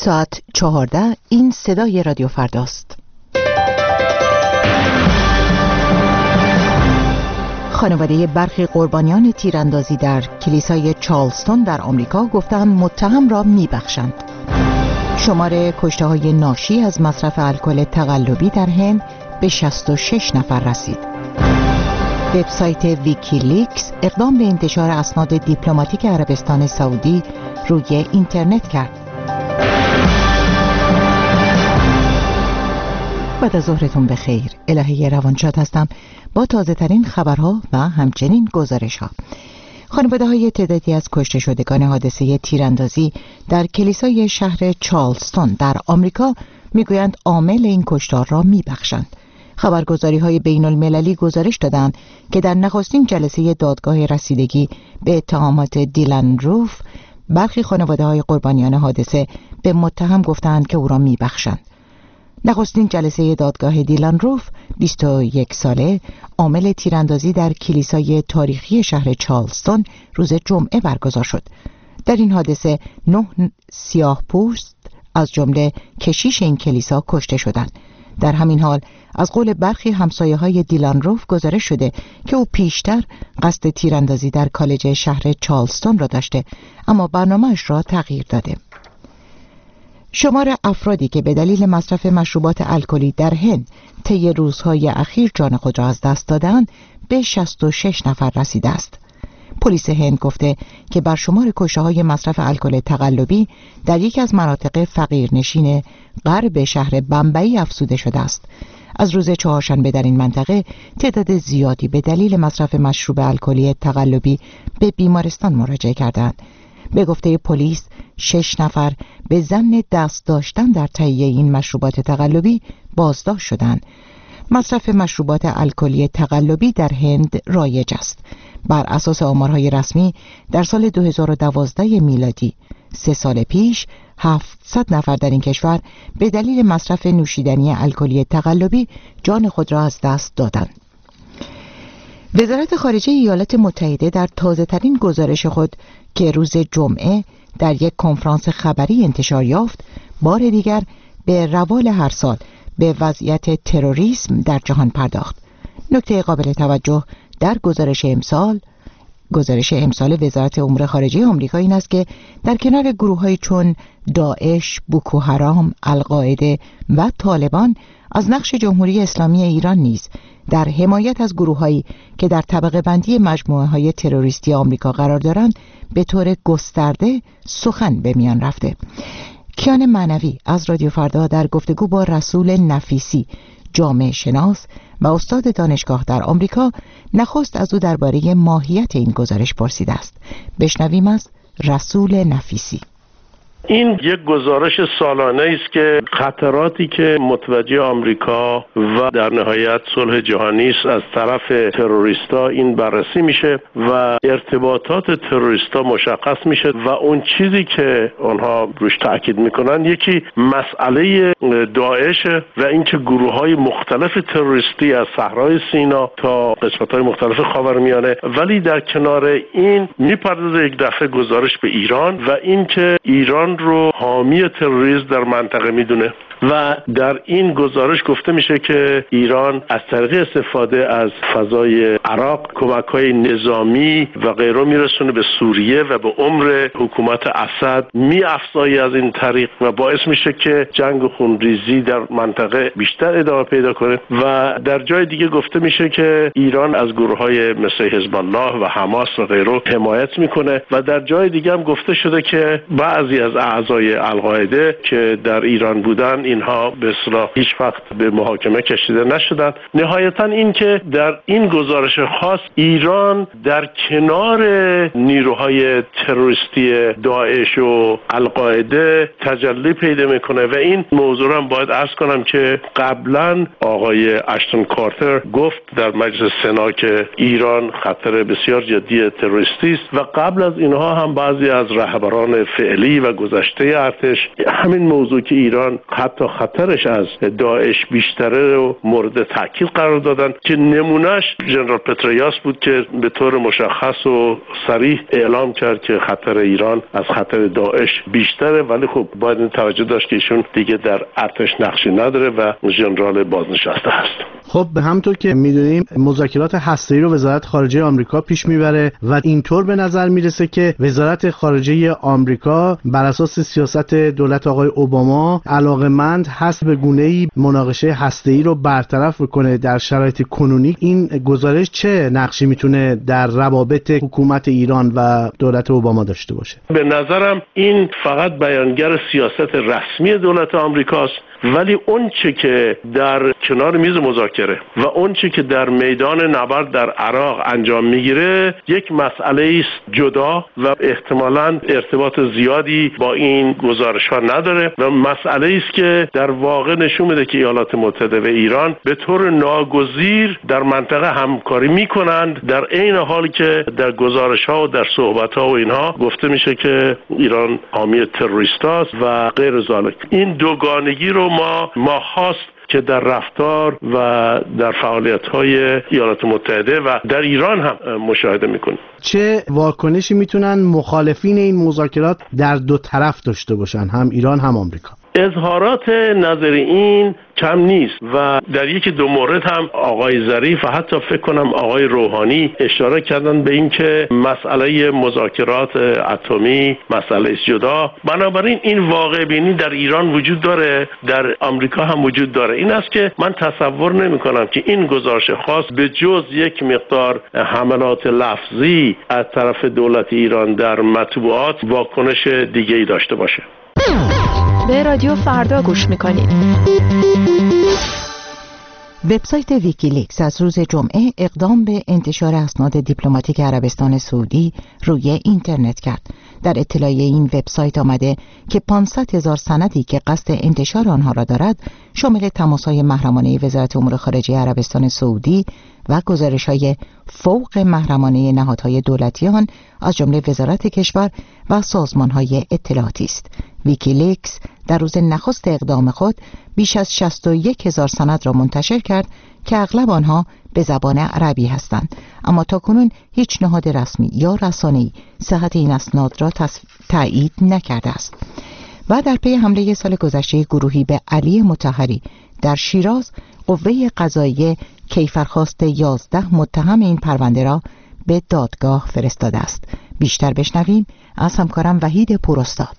ساعت 14. این صدای رادیو فرداست. خانواده برخی قربانیان تیراندازی در کلیسای چارلستون در آمریکا گفتند متهم را میبخشند. شمار کشته‌های ناشی از مصرف الکل تقلبی در هند به 66 نفر رسید. وبسایت ویکیلیکس اقدام به انتشار اسناد دیپلماتیک عربستان سعودی روی اینترنت کرد. بعد از ظهرتون بخیر. الهه روانشاد هستم با تازه ترین خبرها و همچنین گزارش ها. خانواده های تعدادی از کشته شدگان حادثه تیراندازی در کلیسای شهر چارلستون در آمریکا میگویند عامل این کشتار را میبخشند. خبرگزاری های بین المللی گزارش دادند که در نخستین جلسه دادگاه رسیدگی به اتهامات دیلان روف برخی خانواده های قربانیان حادثه به متهم گفتند که او را میبخشند. نخستین جلسه دادگاه دیلان روف 21 ساله عامل تیراندازی در کلیسای تاریخی شهر چارلستون روز جمعه برگزار شد. در این حادثه 9 سیاه‌پوست از جمله کشیش این کلیسا کشته شدند. در همین حال از قول برخی همسایه‌های دیلان روف گزارش شده که او پیشتر قصد تیراندازی در کالج شهر چارلستون را داشته اما برنامه‌اش را تغییر داده. شمار افرادی که به دلیل مصرف مشروبات الکلی در هند طی روزهای اخیر جان خود را از دست دادند به 66 نفر رسیده است. پلیس هند گفته که بر شمار کشته‌های مصرف الکل تقلبی در یکی از مناطق فقیرنشین غرب شهر بمبئی افزوده شده است. از روز چهارشنبه در این منطقه تعداد زیادی به دلیل مصرف مشروب الکلی تقلبی به بیمارستان مراجعه کردند. به گفته پلیس 6 نفر به ظن دست داشتن در تهیه این مشروبات تقلبی بازداشت شدند. مصرف مشروبات الکلی تقلبی در هند رایج است. بر اساس آمارهای رسمی در سال 2012 میلادی 3 سال پیش 700 نفر در این کشور به دلیل مصرف نوشیدنی الکلی تقلبی جان خود را از دست دادند. وزارت خارجه ایالات متحده در تازه‌ترین گزارش خود که روز جمعه در یک کنفرانس خبری انتشار یافت بار دیگر به روال هر سال به وضعیت تروریسم در جهان پرداخت. نکته قابل توجه در گزارش امسال وزارت امور خارجه آمریکا این است که در کنار گروه‌های چون داعش، بوکو حرام، القاعده و طالبان از نقش جمهوری اسلامی ایران نیز در حمایت از گروه‌هایی که در طبقه بندی مجموعه‌های تروریستی آمریکا قرار دارند به طور گسترده سخن به میان رفته. کیان معنوی از رادیو فردا در گفتگو با رسول نفیسی، جامعه شناس و استاد دانشگاه در آمریکا، نخست از او درباره ماهیت این گزارش پرسیده است. بشنویم از رسول نفیسی. این یک گزارش سالانه است که خطراتی که متوجه آمریکا و در نهایت صلح جهانی است از طرف تروریستا این بررسی میشه و ارتباطات تروریستا مشخص میشه و اون چیزی که آنها روش تاکید میکنن یکی مسئله داعش و اینکه گروه‌های مختلف تروریستی از صحرای سینا تا قسمت‌های مختلف خاورمیانه، ولی در کنار این میپردازه یک دفعه گزارش به ایران و اینکه ایران رو حامی تروریسم در منطقه میدونه و در این گزارش گفته میشه که ایران از طریق استفاده از فضای عراق کمک‌های نظامی و غیره میرسونه به سوریه و به عمر حکومت اسد میافزاید از این طریق و باعث میشه که جنگ و خونریزی در منطقه بیشتر ادامه پیدا کنه و در جای دیگه گفته میشه که ایران از گروه‌های مثل حزب الله و حماس و غیره حمایت میکنه و در جای دیگه هم گفته شده که بعضی از اعضای القاعده که در ایران بودن اینها به اصطلاح هیچ وقت به محاکمه کشیده نشدن. نهایتا این که در این گزارش خاص ایران در کنار نیروهای تروریستی داعش و القاعده تجلی پیدا میکنه و این موضوع هم باید عرض کنم که قبلا آقای اشتون کارتر گفت در مجلس سنا که ایران خطر بسیار جدی تروریستی است و قبل از اینها هم بعضی از رهبران فعلی و گذشته ارتش همین موضوع که ایران حتی حتی خطرش از داعش بیشتره رو مورد تاکید قرار دادن که نمونهش ژنرال پتریاس بود که به طور مشخص و صریح اعلام کرد که خطر ایران از خطر داعش بیشتره، ولی خب باید این توجه داشت که ایشون دیگه در ارتش نقشی نداره و ژنرال بازنشسته هست. خب همونطور که میدونیم مذاکرات هسته‌ای رو وزارت خارجه آمریکا پیش میبره و اینطور به نظر میرسه که وزارت خارجه آمریکا بر اساس سیاست دولت آقای اوباما علاقه‌مند هست به گونه‌ای مناقشه هسته‌ای رو برطرف بکنه در شرایط کنونی. این گزارش چه نقشی میتونه در روابط حکومت ایران و دولت اوباما داشته باشه؟ به نظرم این فقط بیانگر سیاست رسمی دولت آمریکاست، ولی اون چه که در کنار میز مذاکره و اون چه که در میدان نبرد در عراق انجام میگیره یک مسئله است جدا و احتمالاً ارتباط زیادی با این گزارش ها نداره و مسئله است که در واقع نشون میده که ایالات متحده و ایران به طور ناگزیر در منطقه همکاری میکنند، در عین حالی که در گزارش ها و در صحبت ها و اینها گفته میشه که ایران حامی تروریست است و غیر ذالک. این دوگانگی رو ما هاست که در رفتار و در فعالیت‌های ایالات متحده و در ایران هم مشاهده می‌کنیم. چه واکنشی میتونن مخالفین این مذاکرات در دو طرف داشته باشن، هم ایران هم آمریکا؟ اظهارات نظر این کم نیست و در یکی دو مورد هم آقای ظریف و حتی فکر کنم آقای روحانی اشاره کردن به این که مسئله مذاکرات اتمی مسئله جدا. بنابراین این واقع بینی در ایران وجود داره، در آمریکا هم وجود داره. این است که من تصور نمی کنم که این گزارش خاص به جز یک مقدار حملات لفظی از طرف دولت ایران در مطبوعات واکنش دیگه‌ای داشته باشه. به رادیو فردا گوش میکنید. وبسایت ویکیلیکس از روز جمعه اقدام به انتشار اسناد دیپلماتیک عربستان سعودی روی اینترنت کرد. در اطلاعیه این وبسایت آمده که 500,000 سندی که قصد انتشار آنها را دارد شامل تماس‌های محرمانه وزارت امور خارجه عربستان سعودی و گزارش‌های فوق محرمانه نهادهای دولتی آن از جمله وزارت کشور و سازمان‌های اطلاعاتی است. ویکیلیکس در روز نخست اقدام خود بیش از 61,000 سند را منتشر کرد که اغلب آنها به زبان عربی هستند، اما تاکنون هیچ نهاد رسمی یا رسانه‌ای صحت این اسناد را تایید نکرده است. و در پی حمله سال گذشته گروهی به علی مطهری در شیراز، قوه قضاییه کیفرخواست 11 متهم این پرونده را به دادگاه فرستاده است. بیشتر بشنویم از همکارم وحید پوراستاد.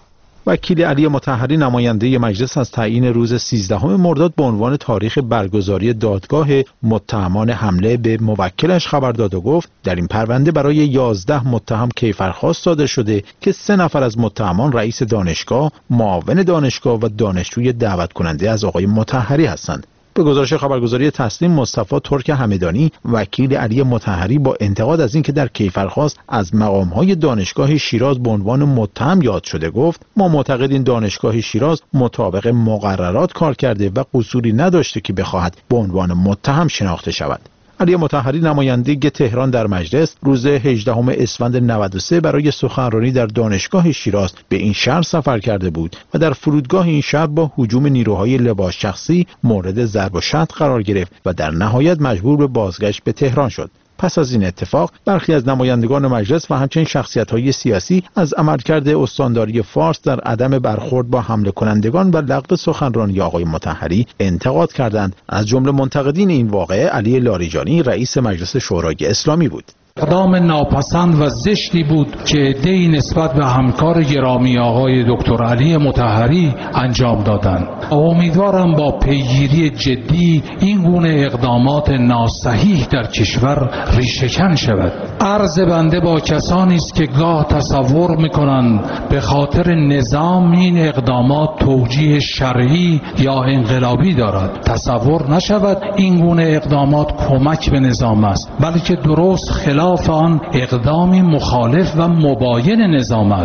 وکیل علی مطهری نماینده مجلس از تعیین روز 13 مرداد به عنوان تاریخ برگزاری دادگاه متهمان حمله به موکلش خبر داد و گفت در این پرونده برای 11 متهم کیفرخواست صادر شده که 3 نفر از متهمان رئیس دانشگاه، معاون دانشگاه و دانشجوی دعوت کننده از آقای مطهری هستند. به گزارش خبرگزاری تسنیم مصطفی ترک همدانی وکیل علی مطهری با انتقاد از اینکه در کیفرخواست از مقام‌های دانشگاه شیراز به عنوان متهم یاد شده گفت ما معتقدیم دانشگاه شیراز مطابق مقررات کار کرده و قصوری نداشته که بخواهد به عنوان متهم شناخته شود. علی مطهری نماینده تهران در مجلس روز 18 اسفند 93 برای سخنرانی در دانشگاه شیراز به این شهر سفر کرده بود و در فرودگاه این شهر با هجوم نیروهای لباس شخصی مورد ضرب و شتم قرار گرفت و در نهایت مجبور به بازگشت به تهران شد. پس از این اتفاق برخی از نمایندگان مجلس و همچنین شخصیت‌های سیاسی از عملکرد استانداری فارس در عدم برخورد با حمله کنندگان و لغو سخنرانی آقای مطهری انتقاد کردند. از جمله منتقدین این واقعه علی لاریجانی رئیس مجلس شورای اسلامی بود. اقدام ناپسند و زشتی بود که عده‌ای نسبت به همکار گرامی آقای دکتر علی مطهری انجام دادند. امیدوارم با پیگیری جدی این گونه اقدامات ناصحیح در کشور ریشه‌کن شود. عرض بنده با کسانی است که گاه تصور می‌کنند به خاطر نظام این اقدامات توجیه شرعی یا انقلابی دارد. تصور نشود این گونه اقدامات کمک به نظام است، بلکه درست خلاف آن اقدامی مخالف و مباین نظام است.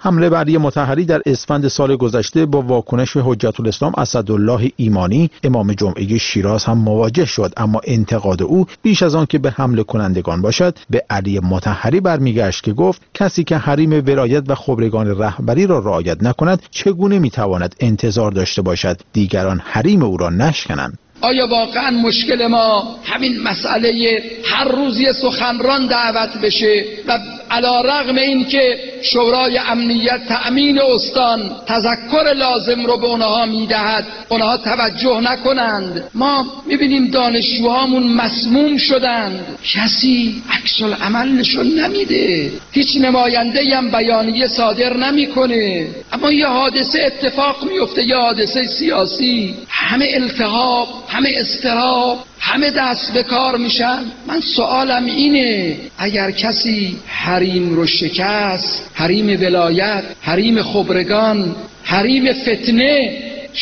حمله بر علی مطهری در اسفند سال گذشته با واکنش حجت الاسلام اسدالله ایمانی امام جمعه شیراز هم مواجه شد، اما انتقاد او بیش از آن که به حمله کنندگان باشد به علی مطهری برمیگشت که گفت کسی که حریم ولایت و خبرگان رهبری را رعایت نکند چگونه میتواند انتظار داشته باشد دیگران حریم او را نشکنند؟ آیا واقعا مشکل ما همین مسئله هر روز یه سخنران دعوت بشه و علی‌رغم این که شورای امنیت تأمین استان تذکر لازم رو به اونها میدهد اونها توجه نکنند؟ ما میبینیم دانشجوهامون مسموم شدند، کسی عکس العمل نشون نمیده، هیچ نماینده‌ای هم بیانیه صادر نمیکنه، اما یه حادثه اتفاق میفته، یه حادثه سیاسی، همه التهاب، همه اضطراب، همه دست به کار میشن. من سوالم اینه اگر کسی حریم رو شکست، حریم ولایت، حریم خبرگان، حریم فتنه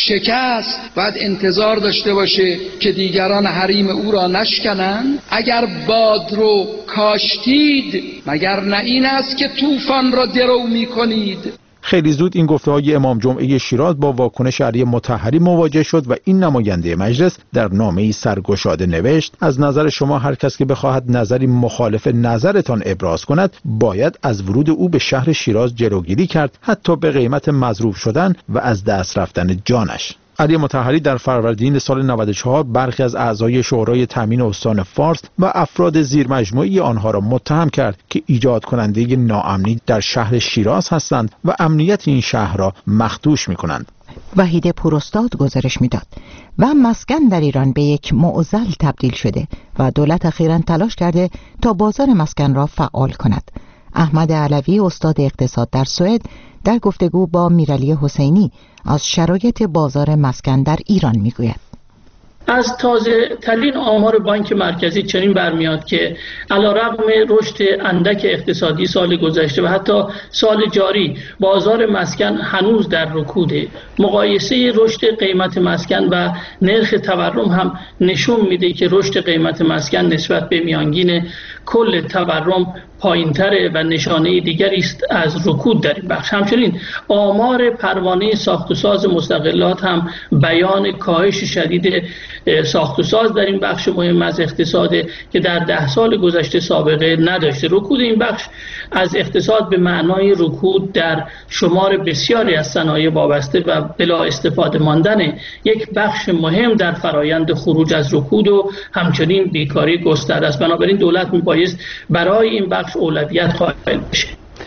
شکست، باید انتظار داشته باشه که دیگران حریم او را نشکنند؟ اگر باد رو کاشتید مگر نه این است که طوفان را درو میکنید؟ خیلی زود این گفته‌های امام جمعه شیراز با واکنش علی مطهری مواجه شد و این نماینده مجلس در نامه‌ای سرگشاده نوشت از نظر شما هر کس که بخواهد نظری مخالف نظرتان ابراز کند باید از ورود او به شهر شیراز جلوگیری کرد، حتی به قیمت مضروب شدن و از دست رفتن جانش. علی مطهری در فروردین سال 94 برخی از اعضای شورای تامین استان فارس و افراد زیرمجموعه آنها را متهم کرد که ایجاد کننده ناامنی در شهر شیراز هستند و امنیت این شهر را مخدوش می‌کنند. وحید پوراستاد گزارش میداد و مسکن در ایران به یک معضل تبدیل شده و دولت اخیراً تلاش کرده تا بازار مسکن را فعال کند. احمد علوی استاد اقتصاد در سوئد در گفتگو با میرعلی حسینی از شرایط بازار مسکن در ایران میگوید. از تازه ترین آمار بانک مرکزی چنین برمیاد که علیرغم رشد اندک اقتصادی سال گذشته و حتی سال جاری بازار مسکن هنوز در رکوده. مقایسه رشد قیمت مسکن و نرخ تورم هم نشون میده که رشد قیمت مسکن نسبت به میانگین کل تورم پایین‌تره و نشانه دیگری است از رکود در این بخش. همچنین آمار پروانه ساخت و ساز مستغلات هم بیان کاهش شدید ساخت و ساز در این بخش مهم از اقتصاد که در 10 سال گذشته سابقه نداشته. رکود این بخش از اقتصاد به معنای رکود در شمار بسیاری از صنایع وابسته و بلا استفاده ماندن یک بخش مهم در فرایند خروج از رکود و همچنین بیکاری گسترده است. بنابراین دولت میبایست برای این بخش اولویت قائل بشه.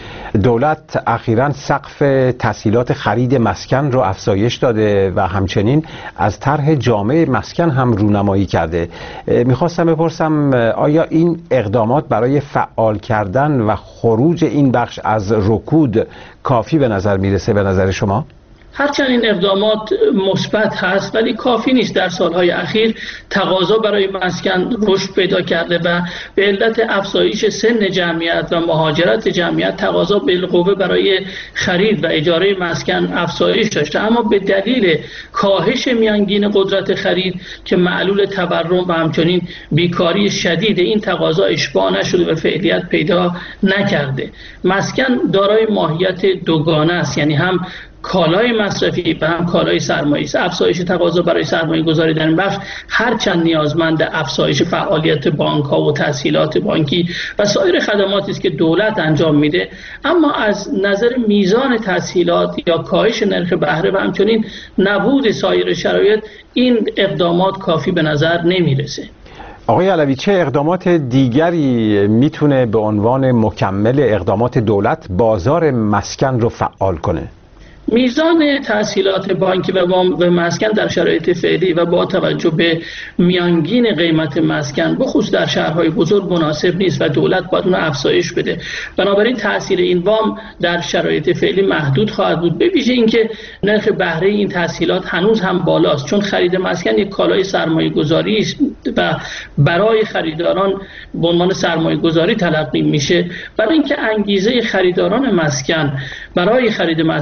دولت اخیراً سقف تسهیلات خرید مسکن رو افزایش داده و همچنین از طرح جامع مسکن هم رونمایی کرده. میخواستم بپرسم آیا این اقدامات برای فعال کردن و خروج این بخش از رکود کافی به نظر میرسه به نظر شما؟ هرچند این اقدامات مثبت هست ولی کافی نیست. در سالهای اخیر تقاضا برای مسکن رشد پیدا کرده و به علت افزایش سن جمعیت و مهاجرت جمعیت تقاضا بالقوه برای خرید و اجاره مسکن افزایش داشته، اما به دلیل کاهش میانگین قدرت خرید که معلول تورم و همچنین بیکاری شدید این تقاضا اشباع نشده و فعلیت پیدا نکرده. مسکن دارای ماهیت دوگانه است، یعنی هم کالای مصرفی و هم کالای سرمایه‌ای است. افزایش تقاضا برای سرمایه گذاری در این بخش هرچند نیازمند افزایش فعالیت بانک‌ها و تسهیلات بانکی و سایر خدماتی است که دولت انجام میده، اما از نظر میزان تسهیلات یا کاهش نرخ بهره و همچنین نبود سایر شرایط این اقدامات کافی به نظر نمیرسه. آقای علوی، چه اقدامات دیگری میتونه به عنوان مکمل اقدامات دولت بازار مسکن رو فعال کنه؟ میزان تسهیلات بانکی و مسکن در شرایط فعلی و با توجه به میانگین قیمت مسکن بخصوص در شهرهای بزرگ مناسب نیست و دولت باید اون افزایش بده. بنابراین تاثیر این وام در شرایط فعلی محدود خواهد بود، به ویژه اینکه نرخ بهره این تسهیلات هنوز هم بالاست، چون خرید مسکن یک کالای سرمایه گذاری است و برای خریداران به عنوان سرمایه گذاری تلقی میشه. برای اینکه انگیزه خریداران مسکن برای خرید مسکن افزایش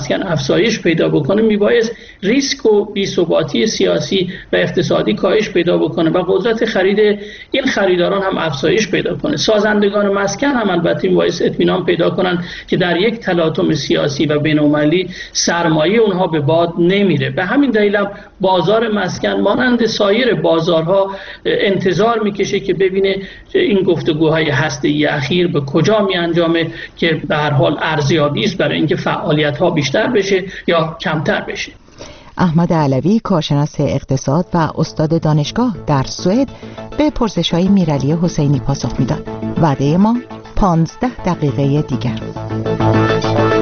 افزایش پیدا بکنه میبایست ریسک و بی‌ثباتی سیاسی و اقتصادی کاهش پیدا بکنه و قدرت خرید این خریداران هم افزایش پیدا کنه. سازندگان مسکن هم البته میبایست اطمینان پیدا کنن که در یک تلاطم سیاسی و بین‌المللی سرمایه اونها به باد نمیره. به همین دلیل هم بازار مسکن مانند سایر بازارها انتظار میکشه که ببینه این گفتگوهای هسته‌ای اخیر به کجا میانجامه که به هر حال ارزیابی است برای اینکه فعالیت‌ها بیشتر بشه یا کمتر بشه. احمد علوی، کارشناس اقتصاد و استاد دانشگاه در سوئد، به پرسش‌های میرعلی حسینی پاسخ میداد. وعده ما 15 دقیقه دیگر.